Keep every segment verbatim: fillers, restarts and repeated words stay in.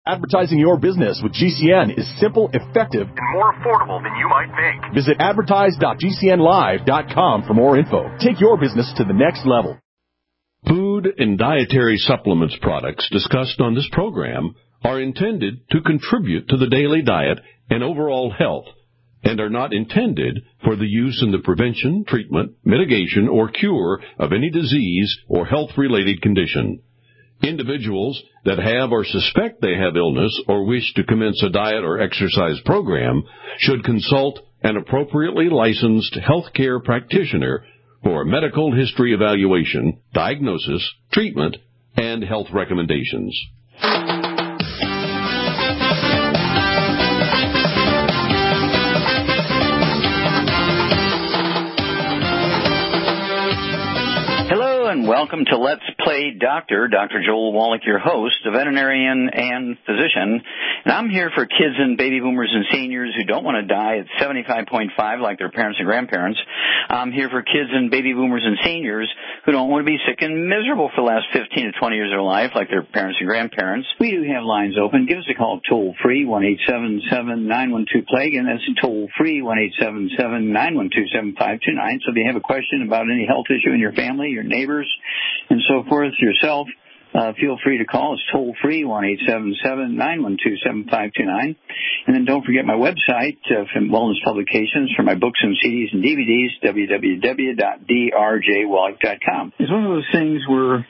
Advertising your business with G C N is simple, effective, and more affordable than you might think. Visit advertise dot g c n live dot com for more info. Take your business to the next level. Food and dietary supplements products discussed on this program are intended to contribute to the daily diet and overall health and are not intended for the use in the prevention, treatment, mitigation, or cure of any disease or health-related condition. Individuals that have or suspect they have illness or wish to commence a diet or exercise program should consult an appropriately licensed healthcare practitioner for a medical history evaluation, diagnosis, treatment, and health recommendations. And welcome to Let's Play Doctor. Doctor Joel Wallach, your host, a veterinarian and physician. And I'm here for kids and baby boomers and seniors who don't want to die at seventy-five point five like their parents and grandparents. I'm here for kids and baby boomers and seniors who don't want to be sick and miserable for the last fifteen to twenty years of their life like their parents and grandparents. We do have lines open. Give us a call toll-free, one eight seven seven, nine one two, plague, and that's toll-free, one eight seven seven, nine one two, seven five two nine. So if you have a question about any health issue in your family, your neighbors, and so forth, yourself, uh, feel free to call. It's toll-free, one eight seven seven, nine one two, seven five two nine. And then don't forget my website uh, from Wellness Publications for my books and C Ds and D V Ds, w w w dot d r j wallach dot com. It's one of those things where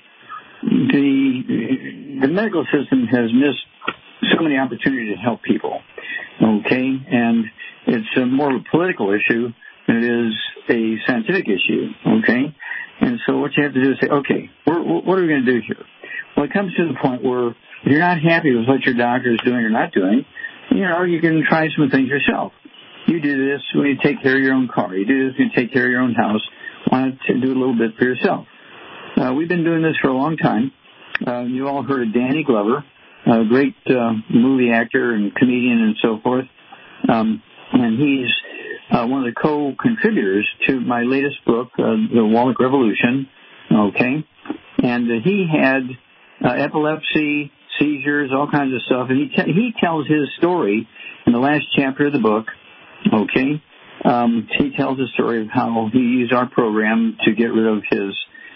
the, the medical system has missed so many opportunities to help people, okay? And it's a more of a political issue than it is a scientific issue, okay? And so what you have to do is say, okay, we're, what are we going to do here? Well, it comes to the point where if you're not happy with what your doctor is doing or not doing, you know, you can try some things yourself. You do this when you take care of your own car. You do this when you take care of your own house. Why not do a little bit for yourself? Uh, we've been doing this for a long time. Uh, you all heard of Danny Glover, a great uh, movie actor and comedian and so forth. Um, and he's Uh, one of the co-contributors to my latest book, uh, The Wallach Revolution, okay? And uh, he had uh, epilepsy, seizures, all kinds of stuff, and he te- he tells his story in the last chapter of the book, okay? Um, he tells the story of how he used our program to get rid of his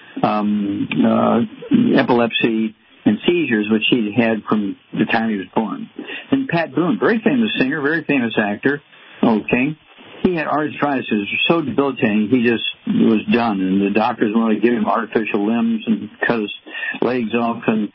um, uh, epilepsy and seizures, which he had from the time he was born. And Pat Boone, very famous singer, very famous actor, okay? He had arthritis. It was so debilitating, he just was done. And the doctors wanted to give him artificial limbs and cut his legs off and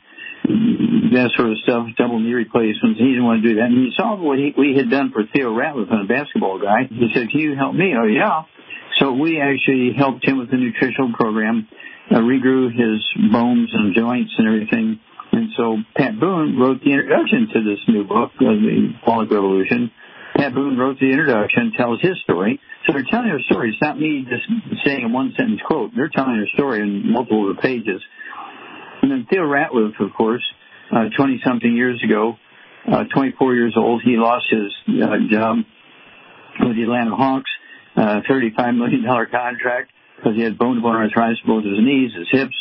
that sort of stuff, double knee replacements. He didn't want to do that. And he saw what he, we had done for Theo Ratliff, a basketball guy. He said, can you help me? Oh, yeah. So we actually helped him with the nutritional program, uh, regrew his bones and joints and everything. And so Pat Boone wrote the introduction to this new book, uh, The Wallach Revolution. Pat Boone wrote the introduction, tells his story. So they're telling their story. It's not me just saying a one-sentence quote. They're telling their story in multiple of the pages. And then Theo Ratliff, of course, uh, twenty-something years ago, uh, twenty-four years old, he lost his uh, job with the Atlanta Hawks, uh, thirty-five million dollars contract because he had bone-to-bone arthritis in both his knees, his hips.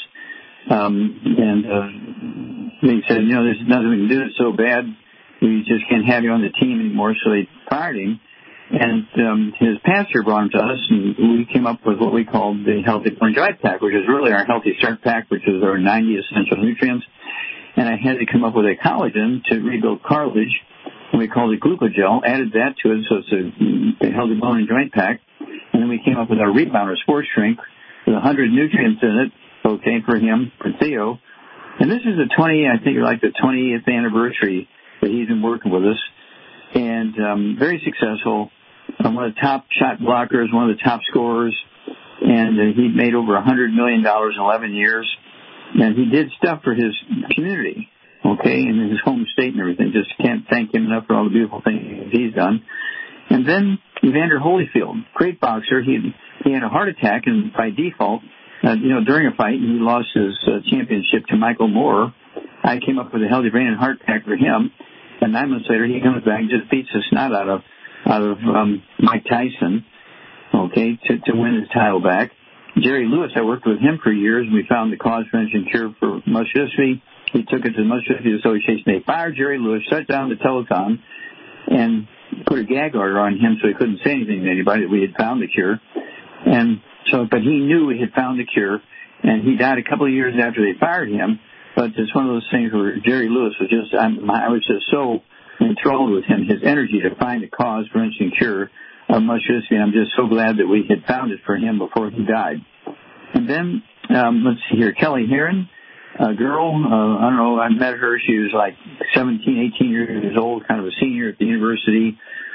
Um, and uh, they said, you know, there's nothing we can do. It's so bad. We just can't have you on the team anymore, so they fired him. And um, his pastor brought him to us, and we came up with what we called the Healthy Born Drive Pack, which is really our Healthy Start Pack, which is our ninety essential nutrients. And I had to come up with a collagen to rebuild cartilage, and we called it Glucogel, added that to it, so it's a, a Healthy Bone and Joint Pack. And then we came up with our Rebounder Sports Drink with one hundred nutrients in it, okay, for him, for Theo. And this is the twenty, I think, like the twentieth anniversary that he's been working with us, and um, very successful. Um, one of the top shot blockers, one of the top scorers, and uh, he made over one hundred million dollars in eleven years, and he did stuff for his community, okay, in his home state and everything. Just can't thank him enough for all the beautiful things he's done. And then Evander Holyfield, great boxer, he he had a heart attack, and by default, uh, you know, during a fight, he lost his uh, championship to Michael Moore. I came up with a Healthy Brain and Heart Pack for him. And nine months later, he comes back and just beats the snot out of out of um, Mike Tyson, okay, to, to win his title back. Jerry Lewis, I worked with him for years, and we found the cause, prevention, cure for muscular dystrophy. he took it to the Musculoskeletal Association. They fired Jerry Lewis, shut down the telecom, and put a gag order on him so he couldn't say anything to anybody that we had found the cure. And so, but he knew we had found the cure, and he died a couple of years after they fired him. But it's one of those things where Jerry Lewis was just, I'm, I was just so enthralled with him, his energy to find the cause, prevention, cure of muscular dystrophy. I'm just so glad that we had found it for him before he died. And then, um, let's see here, Kelly Heron, a girl, uh, I don't know, I met her. She was like seventeen, eighteen years old, kind of a senior at the university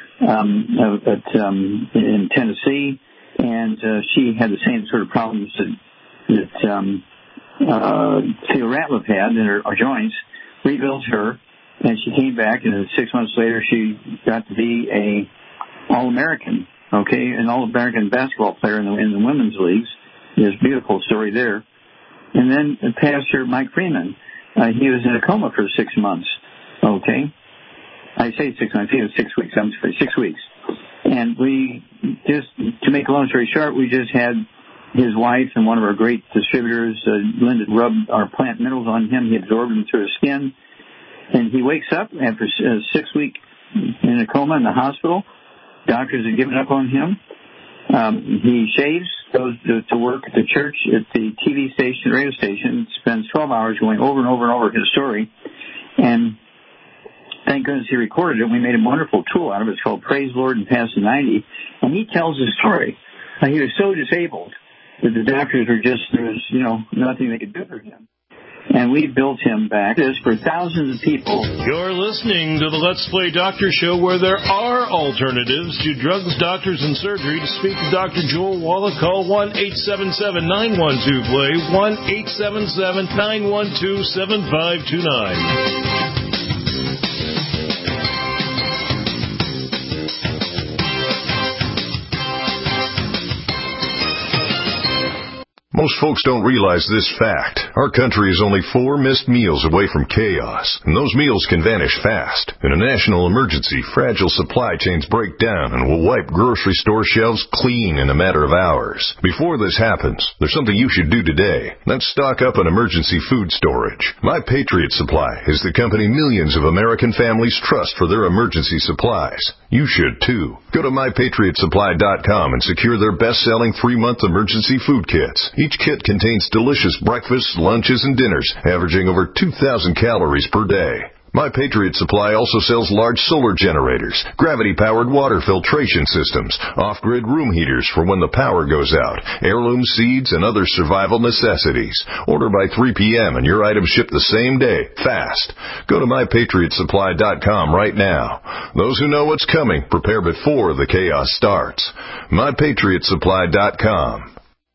um, at, um, in Tennessee. And uh, she had the same sort of problems that, that um, uh, Theo Ratliff had in her, her joints. Rebuilt her, and she came back, and six months later she got to be a All-American, okay, an All-American basketball player in the, in the women's leagues. There's a beautiful story there. And then Pastor Mike Freeman, uh, he was in a coma for six months, okay. I say six months, he was six weeks, I'm sorry, six weeks. And we just, to make a long story short, we just had his wife and one of our great distributors, uh, Linda, rubbed our plant minerals on him. He absorbed them through his skin. And he wakes up after uh, six weeks in a coma in the hospital. Doctors have given up on him. Um, he shaves, goes to, to work at the church, at the T V station, radio station, spends twelve hours going over and over and over his story. And thank goodness he recorded it. We made a wonderful tool out of it. It's called Praise Lord and Past the ninety. And he tells his story. Uh, he was so disabled that the doctors were just, there was, you know, nothing they could do for him. And we built him back. This for thousands of people. You're listening to the Let's Play Doctor Show, where there are alternatives to drugs, doctors, and surgery. To speak to Doctor Joel Wallach, call one eight seven seven, nine one two, play, one eight seven seven, nine one two, seven five two nine. Most folks don't realize this fact. Our country is only four missed meals away from chaos, and those meals can vanish fast. In a national emergency, fragile supply chains break down and will wipe grocery store shelves clean in a matter of hours. Before this happens, there's something you should do today. That's stock up on emergency food storage. My Patriot Supply is the company millions of American families trust for their emergency supplies. You should too. Go to my patriot supply dot com and secure their best-selling three-month emergency food kits. Each kit contains delicious breakfasts, lunches, and dinners, averaging over two thousand calories per day. My Patriot Supply also sells large solar generators, gravity-powered water filtration systems, off-grid room heaters for when the power goes out, heirloom seeds, and other survival necessities. Order by three p.m. and your items ship the same day, fast. Go to my patriot supply dot com right now. Those who know what's coming prepare before the chaos starts. my patriot supply dot com.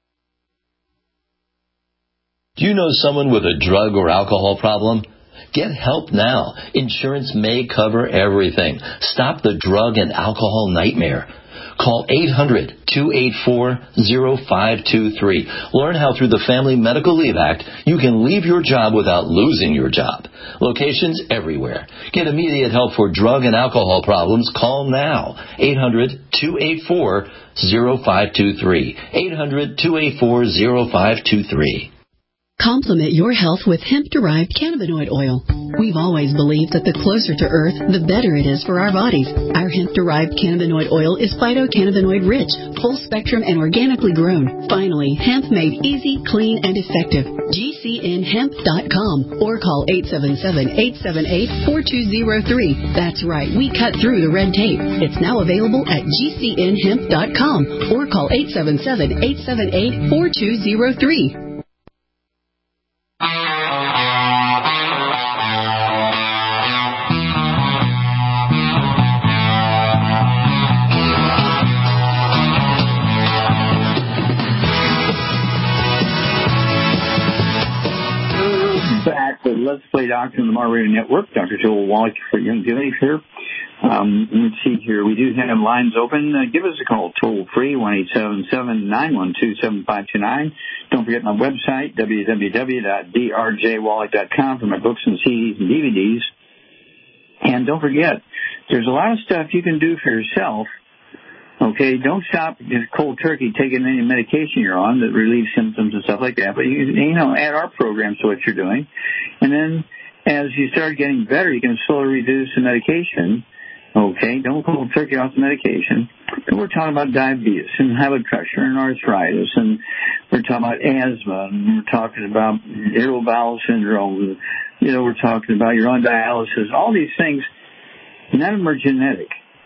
Do you know someone with a drug or alcohol problem? Get help now. Insurance may cover everything. Stop the drug and alcohol nightmare. Call eight hundred, two eight four, zero five two three. Learn how through the Family Medical Leave Act you can leave your job without losing your job. Locations everywhere. Get immediate help for drug and alcohol problems. Call now. eight hundred, two eight four, zero five two three. eight hundred, two eight four, zero five two three. Complement your health with hemp-derived cannabinoid oil. We've always believed that the closer to Earth, the better it is for our bodies. Our hemp-derived cannabinoid oil is phytocannabinoid-rich, full-spectrum, and organically grown. Finally, hemp made easy, clean, and effective. G C N hemp dot com or call eight seven seven, eight seven eight, four two zero three. That's right, we cut through the red tape. It's now available at G C N hemp dot com or call eight seven seven, eight seven eight, four two zero three. Back with Let's Play Doctor on the Mar Radio Network. Doctor Joel Wallach for Young Divinity here. Um, let's see here. We do have lines open. Uh, give us a call toll free, one eight seven seven, nine one two, seven five two nine. Don't forget my website, w w w dot d r j wallach dot com, for my books and C Ds and D V Ds. And don't forget, there's a lot of stuff you can do for yourself, Okay, don't stop just cold turkey taking any medication you're on that relieves symptoms and stuff like that. But, you, you know, add our program to what you're doing. And then as you start getting better, you can slowly reduce the medication. Okay, don't cold turkey off the medication. And we're talking about diabetes and high blood pressure and arthritis, and we're talking about asthma, and we're talking about irritable bowel syndrome. You know, we're talking about you're on dialysis. All these things, none of them are genetic.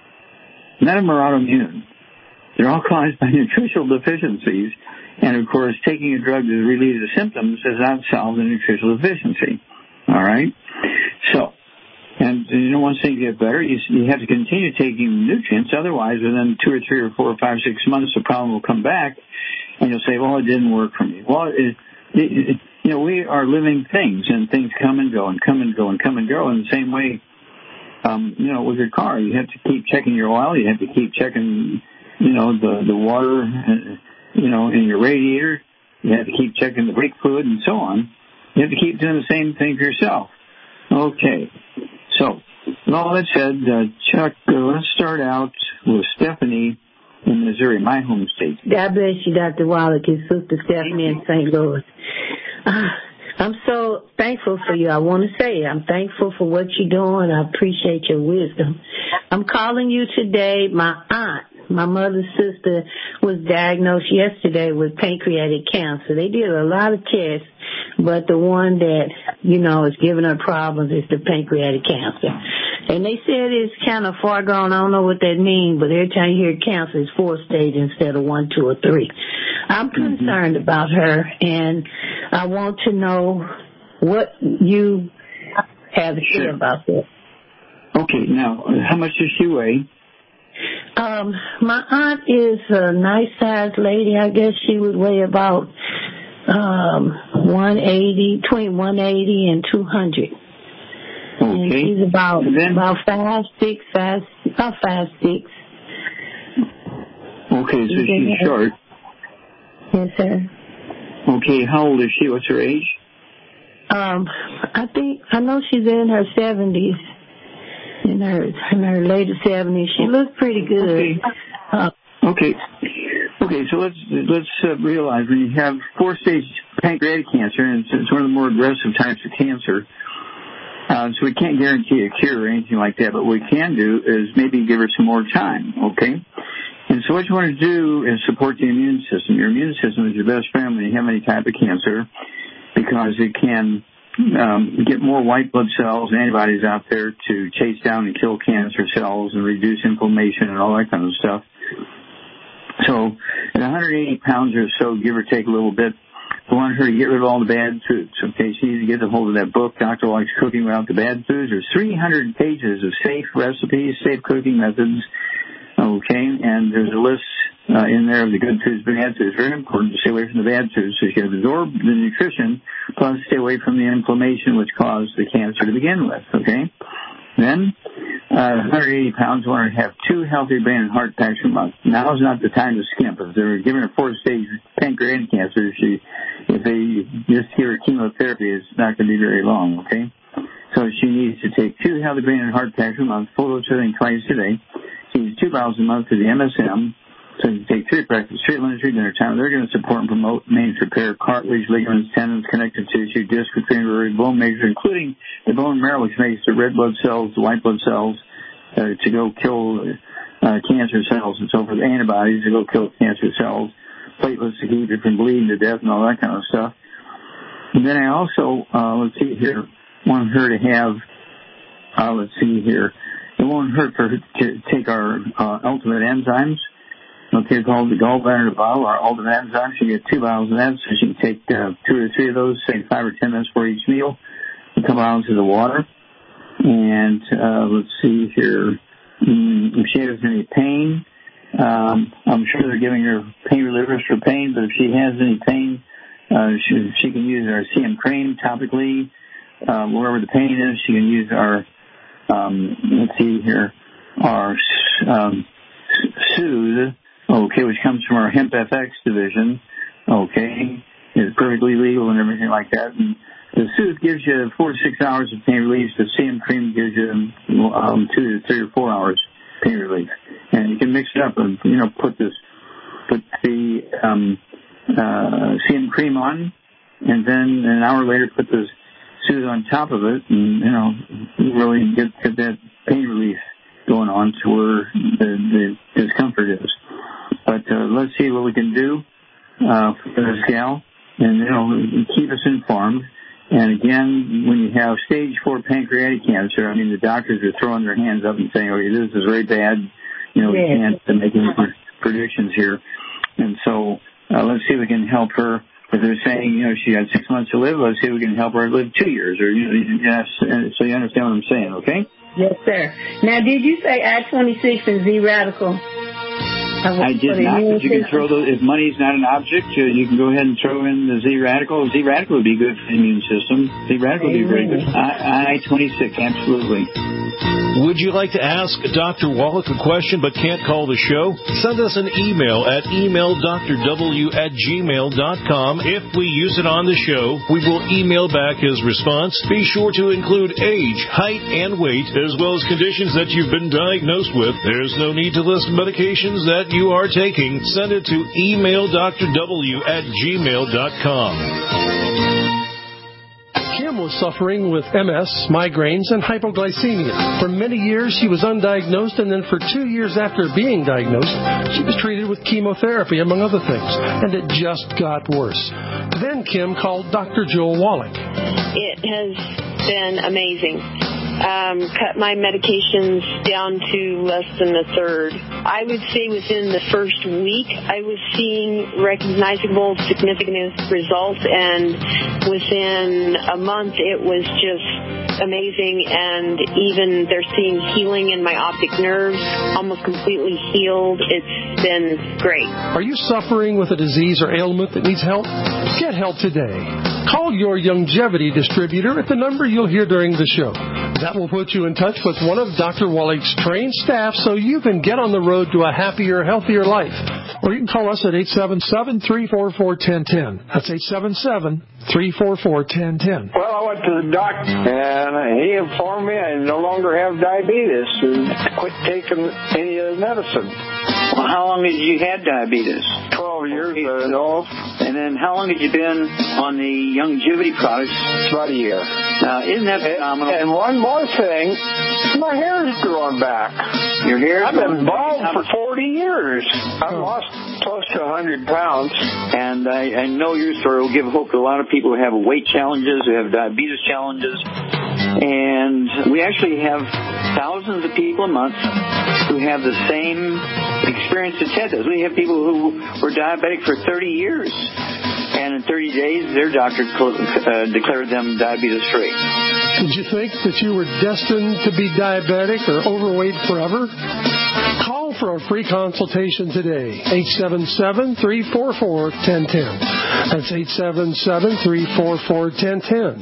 None of them are autoimmune. They're all caused by nutritional deficiencies. And, of course, taking a drug to relieve the symptoms does not solve the nutritional deficiency. All right? So, and you know, once things get better, you, you have to continue taking nutrients. Otherwise, within two or three or four or five, six months, the problem will come back, and you'll say, well, it didn't work for me. Well, it, it, it, you know, we are living things, and things come and go and come and go and come and go in the same way. Um, you know, with your car, you have to keep checking your oil. You have to keep checking, you know, the, the water, uh, you know, in your radiator. You have to keep checking the brake fluid and so on. You have to keep doing the same thing for yourself. Okay. So, with all that said, uh, Chuck, uh, let's start out with Stephanie in Missouri, my home state. God bless you, Doctor Wallach, and Sister Stephanie in Saint Louis. Uh, I'm so thankful for you. I want to say I'm thankful for what you're doing. I appreciate your wisdom. I'm calling you today. My aunt, my mother's sister, was diagnosed yesterday with pancreatic cancer. They did a lot of tests, but the one that, you know, is giving her problems is the pancreatic cancer. And they said it's kind of far gone. I don't know what that means, but every time you hear cancer, it's four stage instead of one, two, or three. I'm concerned mm-hmm. about her, and I want to know what you have to say about that. Okay, now, how much does she weigh? Um, my aunt is a nice-sized lady. I guess she would weigh about um, one eighty, between one eighty and two hundred. Okay. And she's about then, about five six, five about five six. Okay, so she's short. Yes, sir. Okay, how old is she? What's her age? Um, I think I know she's in her seventies. In her in her later seventies, she looks pretty good. Okay. Uh, okay. Okay. So let's let's uh, realize when you have four-stage pancreatic cancer, and it's, it's one of the more aggressive types of cancer. Uh, so we can't guarantee a cure or anything like that, but what we can do is maybe give her some more time. Okay. And so what you want to do is support the immune system. Your immune system is your best friend when you have any type of cancer, because it can um, get more white blood cells and antibodies out there to chase down and kill cancer cells and reduce inflammation and all that kind of stuff. So at one hundred eighty pounds or so, give or take a little bit, we want her to get rid of all the bad foods. Okay, she needs to get a hold of that book, Doctor Wallach's Cooking Without the Bad Foods. There's three hundred pages of safe recipes, safe cooking methods. Okay, and there's a list uh, in there of the good foods, bad foods. Very important to stay away from the bad foods so you can absorb the nutrition, plus stay away from the inflammation which caused the cancer to begin with. Okay, then uh, one hundred eighty pounds, we want to have two healthy brain and heart packs a month. Now is not the time to skimp. If they're giving her four-stage pancreatic cancer, she, if they just give her chemotherapy, it's not going to be very long. Okay, so she needs to take two healthy brain and heart packs a month, full dose everything twice a day. She needs two bottles a month to the M S M. So you take three breakfast, three lunch, three dinner time. They're going to support and promote maintenance repair, cartilage, ligaments, tendons, connective tissue, disc, retriever, bone measure, including the bone marrow, which makes the red blood cells, the white blood cells, uh, to go kill uh, cancer cells and so forth, antibodies to go kill cancer cells, platelets to keep it from bleeding to death and all that kind of stuff. And then I also, uh, let's see here, want her to have, uh, let's see here, it won't hurt for her to take our uh, ultimate enzymes. Okay, called the gallbladder bottle, our ultimate enzymes. She get two bottles of that, so she can take uh, two or three of those, say five or ten minutes for each meal, a couple ounces of water. And uh, let's see here, mm, if she has any pain, um, I'm sure they're giving her pain relievers for pain, but if she has any pain, uh, she, she can use our C M cream topically. Uh, wherever the pain is, she can use our Um, let's see here, our um, Soothe, okay, which comes from our Hemp F X division, okay, it's perfectly legal and everything like that. And the Soothe gives you four to six hours of pain relief. The C M cream gives you um, two to three or four hours pain relief. and you can mix it up and, you know, put this, put the um, uh, C M cream on, and then an hour later put the Soothe on top of it, and, you know, really get, get that pain relief going on to where the, the discomfort is. But uh, let's see what we can do uh, for this gal, and, you know, keep us informed. And again, when you have stage four pancreatic cancer, I mean, the doctors are throwing their hands up and saying, "Okay, this is very bad. You know, we can't make any predictions here." And so uh, let's see if we can help her. If they're saying, you know, she had six months to live, let's see if we can help her live two years. Or, you know, yes, so you understand what I'm saying, okay? Yes, sir. Now, did you say I twenty-six and Z radical? I did not, but you can throw those. If money's not an object, you, you can go ahead and throw in the Z radical. Z radical would be good for the immune system. Z radical would be very good. I twenty-six, absolutely. Would you like to ask Doctor Wallach a question but can't call the show? Send us an email at email d r w at gmail dot com. If we use it on the show, we will email back his response. Be sure to include age, height, and weight, as well as conditions that you've been diagnosed with. There's no need to list medications that you are taking. Send it to email d r w at gmail dot com. Kim was suffering with M S, migraines, and hypoglycemia. For many years, she was undiagnosed, and then for two years after being diagnosed, she was treated with chemotherapy, among other things, and it just got worse. Then Kim called Doctor Joel Wallach. It has been amazing. Um, cut my medications down to less than a third. I would say within the first week, I was seeing recognizable, significant results, and within a month, it was just amazing. And even they're seeing healing in my optic nerves, almost completely healed. It's been great. Are you suffering with a disease or ailment that needs help? Get help today. Call your Youngevity distributor at the number you'll hear during the show. That will put you in touch with one of Doctor Wallach's trained staff so you can get on the road to a happier, healthier life. Or you can call us at eight seven seven, three four four, one zero one zero. That's eight seven seven, three four four, one zero one zero. Well, I went to the doctor, and he informed me I no longer have diabetes and quit taking any of the medicine. Well, how long did you had diabetes? Twelve years ago. And then how long had you been on the Youngevity products? About a year. Now, isn't that phenomenal? And one more thing, my hair is growing back. Your hair? I've been bald for forty years. I've lost close to one hundred pounds. And I, I know your story will give hope to a lot of people who have weight challenges, who have diabetes challenges. And we actually have thousands of people a month who have the same experience that Ted does. We have people who were diabetic for thirty years. And in thirty days, their doctor uh, declared them diabetes-free. Did you think that you were destined to be diabetic or overweight forever? Call for a free consultation today. eight seven seven, three four four, one zero one zero. That's eight seven seven, three four four, one zero one zero.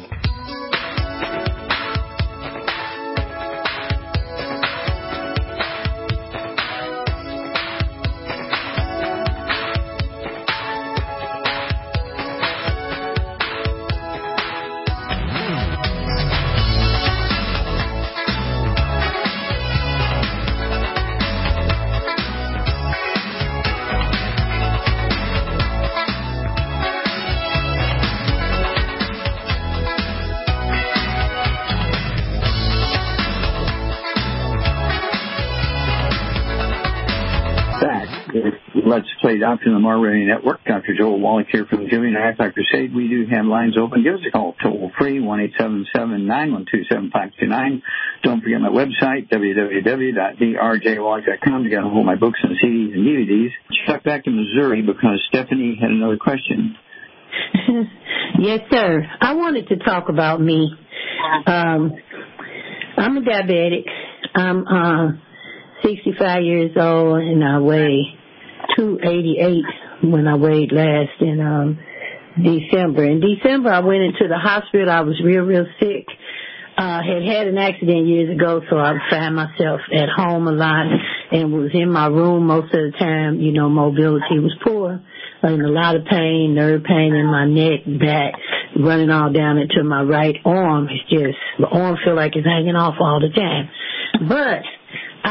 Let's Play Doctor on the Mar Radio Network. Doctor Joel Wallach here from the Giving and After Crusade. We do have lines open. Give us a call toll free, one eight seven seven, nine one two, seven five two nine. Don't forget my website, w w w dot d r j wallach dot com. You got all my books and C Ds and D V Ds. Check back to Missouri because Stephanie had another question. Yes, sir. I wanted to talk about me. Um, I'm a diabetic. I'm uh, sixty-five years old and I weigh two eighty-eight when I weighed last in um, December. In December, I went into the hospital. I was real, real sick. I uh, had had an accident years ago, so I found myself at home a lot and was in my room most of the time. You know, mobility was poor. In a lot of pain, nerve pain in my neck, back, running all down into my right arm. It's just, the arm feel like it's hanging off all the time. But I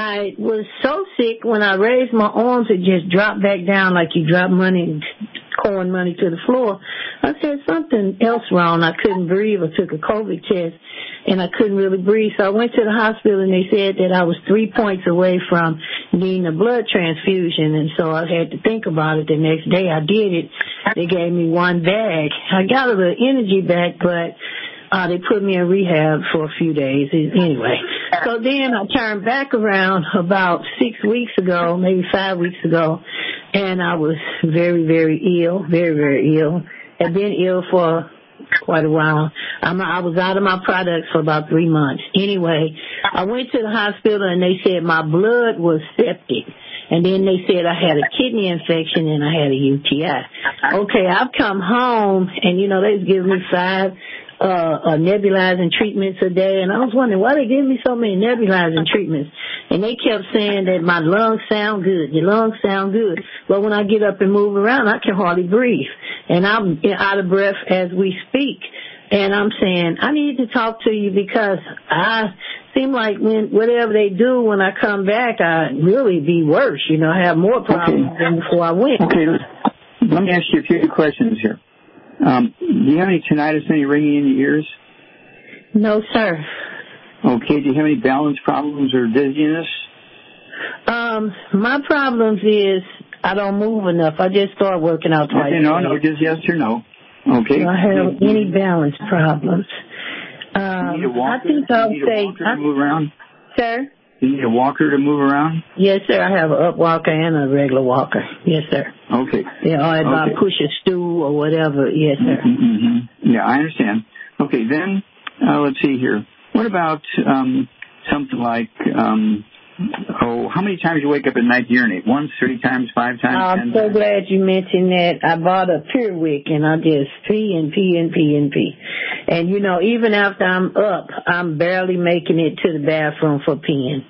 I was so sick when I raised my arms, it just dropped back down like you drop money, corn money to the floor. I said something else wrong. I couldn't breathe. I took a COVID test, and I couldn't really breathe. So I went to the hospital, and they said that I was three points away from needing a blood transfusion. And so I had to think about it the next day. I did it. They gave me one bag. I got a little energy back, but Uh, they put me in rehab for a few days anyway. So then I turned back around about six weeks ago, maybe five weeks ago, and I was very, very ill, very, very ill. Had been ill for quite a while. I'm, I was out of my products for about three months. Anyway, I went to the hospital, and they said my blood was septic. And then they said I had a kidney infection and I had a U T I. Okay, I've come home, and, you know, they was giving me five Uh, uh, nebulizing treatments a day, and I was wondering why they give me so many nebulizing treatments. And they kept saying that my lungs sound good, your lungs sound good. But when I get up and move around, I can hardly breathe, and I'm out of breath as we speak. And I'm saying I need to talk to you because I seem like when whatever they do when I come back, I really be worse. You know, I have more problems okay. than before I went. Okay, let me ask you a few questions here. Um, do you have any tinnitus, any ringing in your ears? No, sir. Okay. Do you have any balance problems or dizziness? Um, my problems is I don't move enough. I just started working out twice. Okay, no, no, just yes or no. Okay. Do I have any balance problems? Um, you need a walker? I think I'll you need say. A walker to move around? Sir? You need a walker to move around? Yes, sir. I have an up walker and a regular walker. Yes, sir. Okay. Yeah, or if okay. I push a stool or whatever. Yes, sir. Mm-hmm, mm-hmm. Yeah, I understand. Okay, then uh, let's see here. What about um, something like, um, oh, how many times you wake up at night to urinate? Once, three times, five times? I'm ten so times? glad you mentioned that. I bought a Purewick, and I just pee and pee and pee and pee. And, you know, even after I'm up, I'm barely making it to the bathroom for peeing.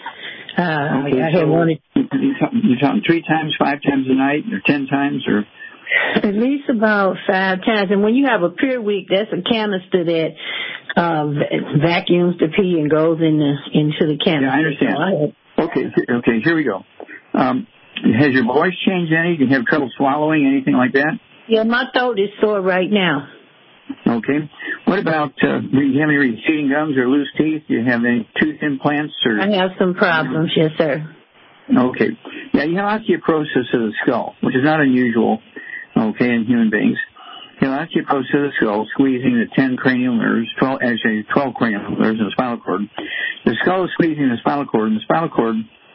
Uh, okay, I so had wanted you're talking, you're talking three times, five times a night, or ten times, or? At least about five times. And when you have a Purewick, that's a canister that uh, vacuums the pee and goes in the, into the canister. Yeah, I understand. So I had, okay, okay, here we go. Um, has your voice changed any? Do you have trouble swallowing, anything like that? Yeah, my throat is sore right now. Okay. What about, uh, do you have any receding gums or loose teeth? Do you have any tooth implants? Or? I have some problems, yes, sir. Okay. Yeah, you have osteoporosis of the skull, which is not unusual, okay, in human beings. You have osteoporosis of the skull, squeezing the ten cranial nerves, twelve, actually twelve cranial nerves in the spinal cord. The skull is squeezing the spinal cord, and the spinal cord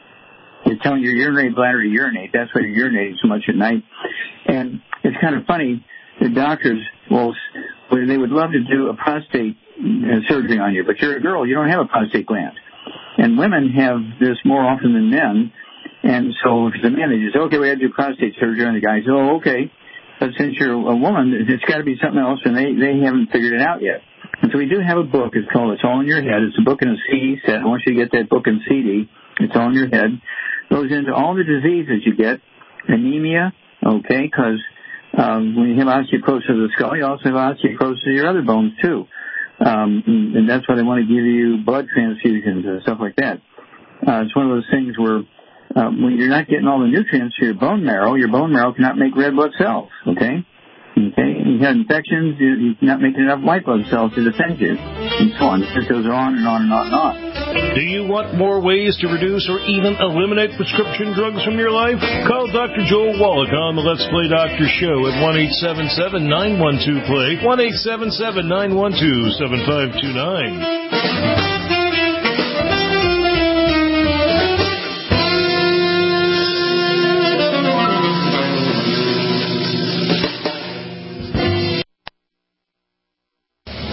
is telling your urinary bladder to urinate. That's why you're urinating so much at night. And it's kind of funny, the doctors, well, they would love to do a prostate surgery on you, but you're a girl, you don't have a prostate gland. And women have this more often than men. And so if it's a man, they just say, okay, we had to do prostate surgery. And the guy says, oh, okay. But since you're a woman, it's got to be something else, and they, they haven't figured it out yet. And so we do have a book. It's called It's All in Your Head. It's a book in a C D set. I want you to get that book in C D. It's All in Your Head. It goes into all the diseases you get. Anemia, okay, because um, when you have osteoporosis of the skull, you also have osteoporosis of your other bones, too. Um, and that's why they want to give you blood transfusions and stuff like that. Uh, it's one of those things where uh, when you're not getting all the nutrients to your bone marrow, your bone marrow cannot make red blood cells, okay? Okay, you have infections, you're not making enough white blood cells to defend you, and so on. It just goes on and on and on and on. Do you want more ways to reduce or even eliminate prescription drugs from your life? Call Doctor Joel Wallach on the Let's Play Doctor Show at one eight seven seven, nine one two, play, one eight seven seven, nine one two, seven five two nine.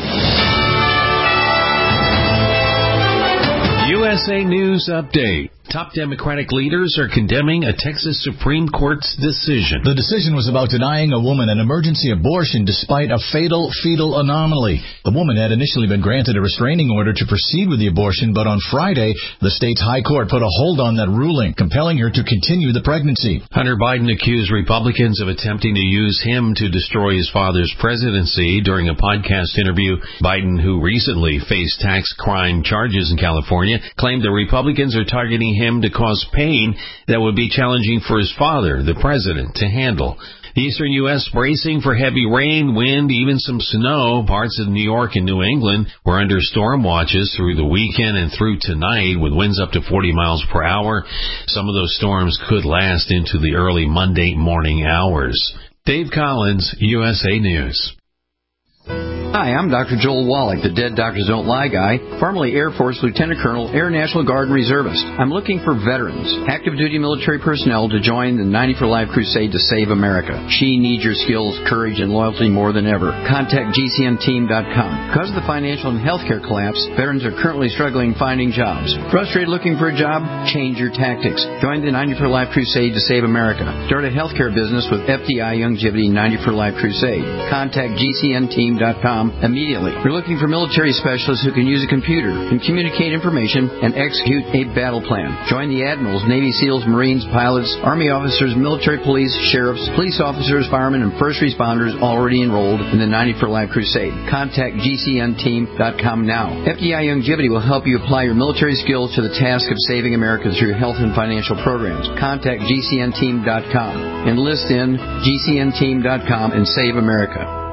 U S A News Update. Top Democratic leaders are condemning a Texas Supreme Court's decision. The decision was about denying a woman an emergency abortion despite a fatal fetal anomaly. The woman had initially been granted a restraining order to proceed with the abortion, but on Friday, the state's high court put a hold on that ruling, compelling her to continue the pregnancy. Hunter Biden accused Republicans of attempting to use him to destroy his father's presidency during a podcast interview. Biden, who recently faced tax crime charges in California, claimed the Republicans are targeting him to cause pain that would be challenging for his father, the president, to handle. The eastern U S bracing for heavy rain, wind, even some snow. Parts of New York and New England were under storm watches through the weekend and through tonight, with winds up to forty miles per hour. Some of those storms could last into the early Monday morning hours. Dave Collins, U S A News. Hi, I'm Doctor Joel Wallach, the Dead Doctors Don't Lie guy, formerly Air Force Lieutenant Colonel, Air National Guard Reservist. I'm looking for veterans, active duty military personnel to join the ninety for Life crusade to save America. She needs your skills, courage, and loyalty more than ever. Contact G C N team dot com. Because of the financial and healthcare collapse, veterans are currently struggling finding jobs. Frustrated looking for a job? Change your tactics. Join the ninety for Life crusade to save America. Start a healthcare business with F D I Youngevity ninety for Life crusade. Contact G C N team dot com immediately. We're looking for military specialists who can use a computer and communicate information and execute a battle plan. Join the admirals, Navy SEALs, Marines, pilots, Army officers, military police, sheriffs, police officers, firemen, and first responders already enrolled in the ninety for Life crusade. Contact G C N team dot com now. F D I Youngevity will help you apply your military skills to the task of saving America through health and financial programs. Contact G C N team dot com. Enlist in G C N team dot com and save America.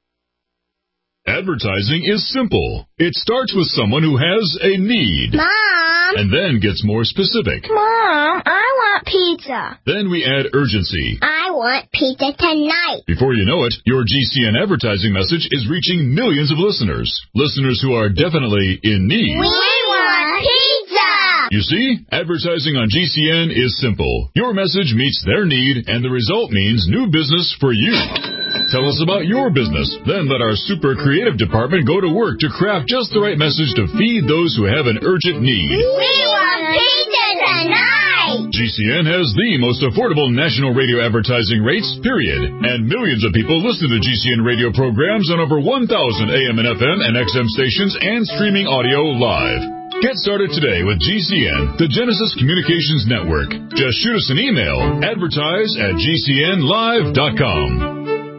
Advertising is simple. It starts with someone who has a need. Mom! And then gets more specific. Mom, I want pizza. Then we add urgency. I want pizza tonight. Before you know it, your G C N advertising message is reaching millions of listeners. Listeners who are definitely in need. We want pizza! You see, advertising on G C N is simple. Your message meets their need, and the result means new business for you. Tell us about your business. Then let our super creative department go to work to craft just the right message to feed those who have an urgent need. We want pizza tonight! G C N has the most affordable national radio advertising rates, period. And millions of people listen to G C N radio programs on over one thousand A M and F M and X M stations and streaming audio live. Get started today with G C N, the Genesis Communications Network. Just shoot us an email, advertise at G C N live dot com.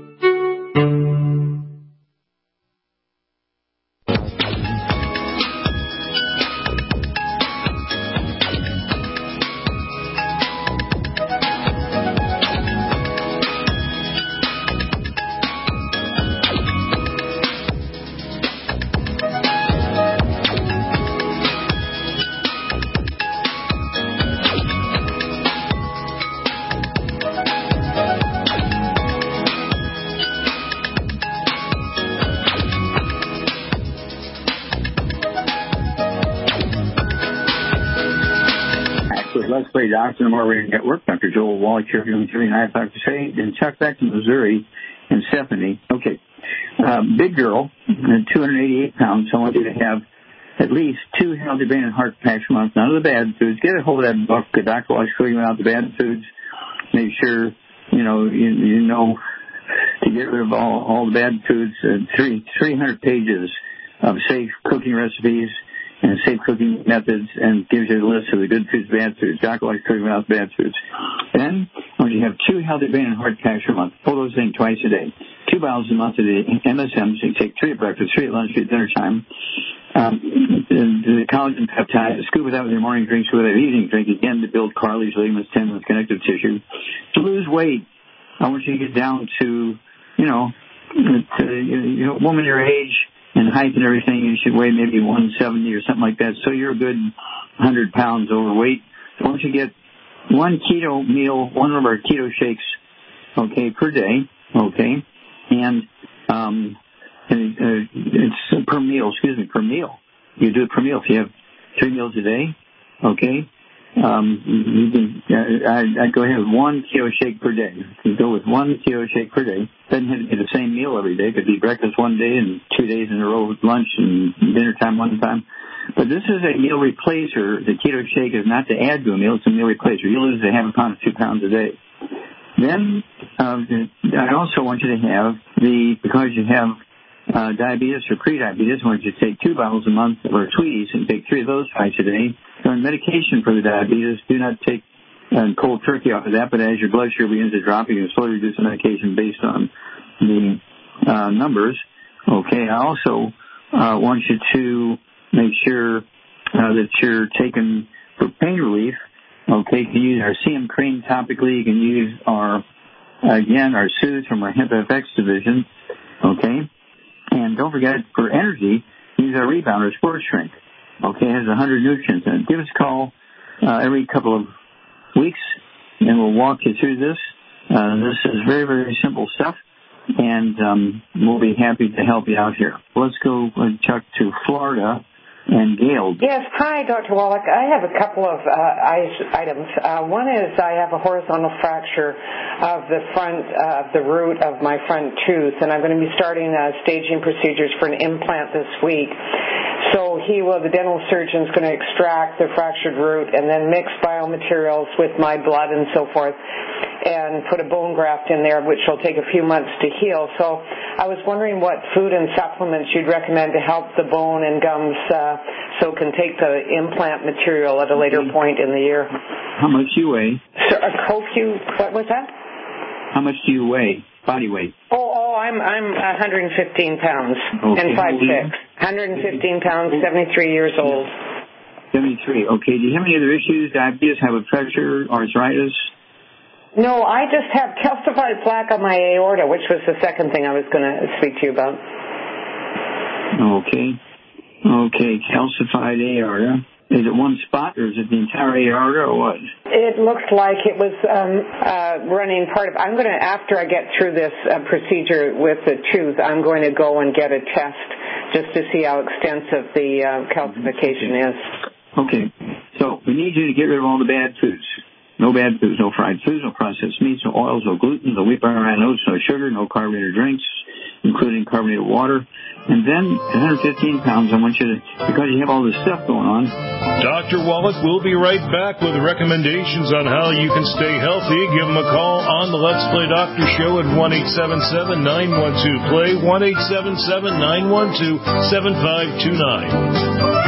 Let's Play Doctor and More Radio Network. Doctor Joel Wallach here from nine five Crusade, and Chuck back to Missouri, and Stephanie. Okay, uh, big girl, two hundred eighty-eight pounds. So I want you to have at least two healthy brain and heart packs a month. None of the bad foods. Get a hold of that book. The Doctor Wallach figuring out the bad foods. Make sure you know you, you know to get rid of all all the bad foods. Uh, three three hundred pages of safe cooking recipes and safe cooking methods, and gives you a list of the good foods, bad foods. Doctor likes cooking without bad foods. Then, when you have two healthy brain and heart packs a month, pull those things twice a day. Two bottles a month a day, M S Ms. You take three at breakfast, three at lunch, three at dinner time. Um, the, the collagen peptide, scoop it out with your morning drinks, with an evening drink, again, to build cartilage, ligaments, tendons, connective tissue. To lose weight, I want you to get down to, you know, to, you know, woman your age, and height and everything, you should weigh maybe one seventy or something like that. So you're a good one hundred pounds overweight. So once you get one keto meal, one of our keto shakes, okay, per day, okay, and um, and, uh, it's per meal, excuse me, per meal. You do it per meal. If you have three meals a day, okay, um, you can, uh, I, I'd go ahead with one keto shake per day. You go with one keto shake per day. Doesn't have to be the same meal every day. It could be breakfast one day and two days in a row with lunch and dinner time one time. But this is a meal replacer. The keto shake is not to add to a meal. It's a meal replacer. You lose a half a pound to two pounds a day. Then uh, I also want you to have the, because you have uh, diabetes or prediabetes, I want you to take two bottles a month or Tweeties and take three of those twice a day. So on medication for the diabetes, do not take uh, cold turkey off of that, but as your blood sugar begins to drop, you can slowly reduce the medication based on the uh, numbers. Okay, I also uh, want you to make sure uh, that you're taking for pain relief. Okay, you can use our C M cream topically. You can use our, again, our Soothe from our Hemp F X division. Okay, and don't forget, for energy, use our Rebounder Sports Drink. Okay, it has one hundred nutrients in it. Give us a call uh, every couple of weeks, and we'll walk you through this. Uh, this is very, very simple stuff, and um, we'll be happy to help you out here. Let's go, uh, Chuck, to Florida. And Gail. Yes, hi, Doctor Wallach. I have a couple of uh, items. Uh, one is I have a horizontal fracture of the front, uh, the root of my front tooth, and I'm going to be starting uh, staging procedures for an implant this week. So he will, the dental surgeon's going to extract the fractured root and then mix biomaterials with my blood and so forth and put a bone graft in there, which will take a few months to heal. So I was wondering what food and supplements you'd recommend to help the bone and gums uh, so it can take the implant material at a later point in the year. How much do you weigh? So, a CoQ, what was that? How much do you weigh? Body weight? Oh, oh, I'm I'm one hundred fifteen pounds okay. and five foot six. one hundred fifteen pounds, seventy-three years old. seventy-three. Okay. Do you have any other issues? Diabetes, high blood pressure, arthritis? No, I just have calcified plaque on my aorta, which was the second thing I was going to speak to you about. Okay. Okay, calcified aorta. Is it one spot, or is it the entire aorta, or what? It looks like it was um, uh, running part of. I'm going to, after I get through this uh, procedure with the tooth, I'm going to go and get a test just to see how extensive the uh, calcification is. Okay, so we need you to get rid of all the bad foods. No bad foods, no fried foods, no processed meats, no oils, no gluten, no wheat, barley, no oats, no sugar, no carbonated drinks, including carbonated water. And then one hundred fifteen pounds, I want you to, because you have all this stuff going on. Doctor Wallach will be right back with recommendations on how you can stay healthy. Give him a call on the Let's Play Doctor Show at one eight seven seven, nine one two, play, one eight seven seven, nine one two, seven five two nine.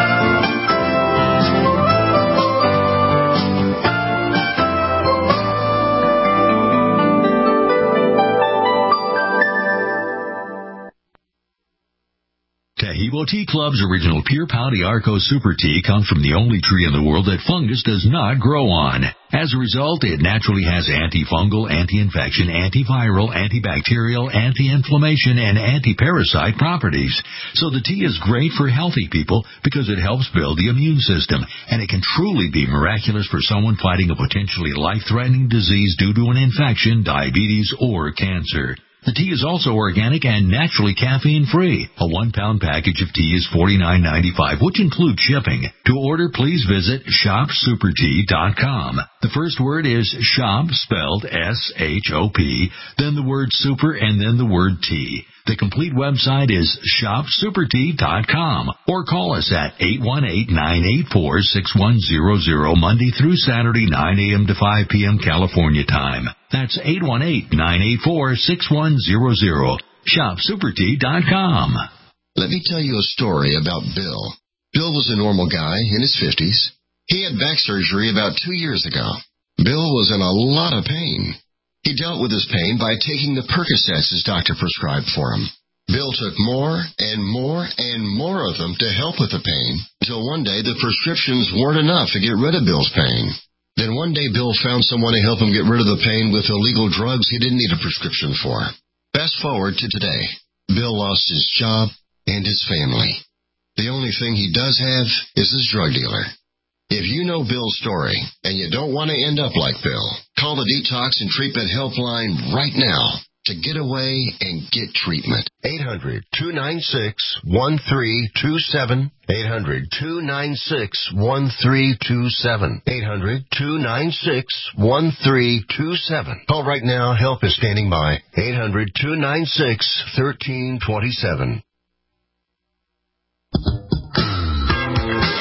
Taheebo Tea Club's original Pure Pau d'Arco Super Tea comes from the only tree in the world that fungus does not grow on. As a result, it naturally has antifungal, anti-infection, antiviral, antibacterial, anti-inflammation, and anti-parasite properties. So the tea is great for healthy people because it helps build the immune system, and it can truly be miraculous for someone fighting a potentially life-threatening disease due to an infection, diabetes, or cancer. The tea is also organic and naturally caffeine-free. A one-pound package of tea is forty-nine ninety-five, which includes shipping. To order, please visit shop super tea dot com. The first word is shop, spelled S H O P, then the word super, and then the word tea. The complete website is shop super tea dot com, or call us at eight one eight, nine eight four, six one zero zero, Monday through Saturday, nine a.m. to five p.m. California time. That's eight one eight, nine eight four, six one zero zero. shop super tea dot com. Let me tell you a story about Bill. Bill was a normal guy in his fifties. He had back surgery about two years ago. Bill was in a lot of pain. He dealt with his pain by taking the Percocets his doctor prescribed for him. Bill took more and more and more of them to help with the pain, until one day the prescriptions weren't enough to get rid of Bill's pain. Then one day Bill found someone to help him get rid of the pain with illegal drugs he didn't need a prescription for. Fast forward to today. Bill lost his job and his family. The only thing he does have is his drug dealer. If you know Bill's story and you don't want to end up like Bill, call the Detox and Treatment Helpline right now to get away and get treatment. eight hundred, two nine six, one three two seven. eight hundred, two nine six, one three two seven. eight hundred, two nine six, one three two seven. Call right now. Help is standing by. eight hundred, two nine six, one three two seven.